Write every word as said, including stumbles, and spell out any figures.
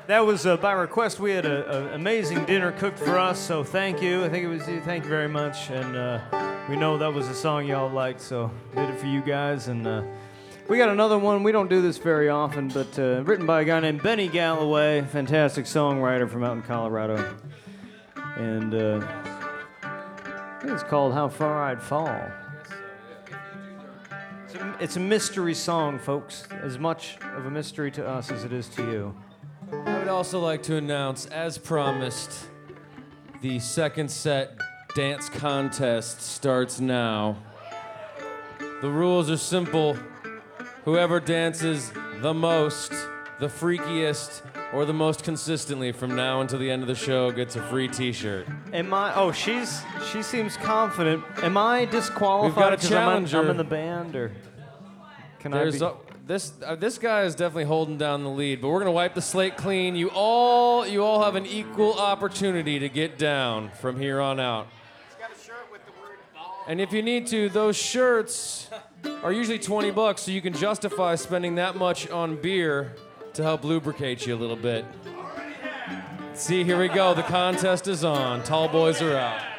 That was uh, by request. We had an amazing dinner cooked for us, so thank you. I think it was you. Thank you very much. And uh, we know that was a song y'all liked, so did it for you guys. And uh, we got another one. We don't do this very often, but uh, written by a guy named Benny Galloway, fantastic songwriter from out in Colorado. And uh, I think it's called How Far I'd Fall. It's a, it's a mystery song, folks, as much of a mystery to us as it is to you. I would also like to announce, as promised, the second set dance contest starts now. The rules are simple. Whoever dances the most, the freakiest, or the most consistently from now until the end of the show gets a free t-shirt. Am I? Oh, she's she seems confident. Am I disqualified? We've got a 'cause I'm in- challenger. I'm in the band, or can There's I a, be? this uh, this guy is definitely holding down the lead, but we're gonna wipe the slate clean. You all you all have an equal opportunity to get down from here on out. He's got a shirt with the word ball. And if you need to, those shirts are usually twenty bucks, so you can justify spending that much on beer to help lubricate you a little bit. See, here we go. The contest is on. Tall boys are out.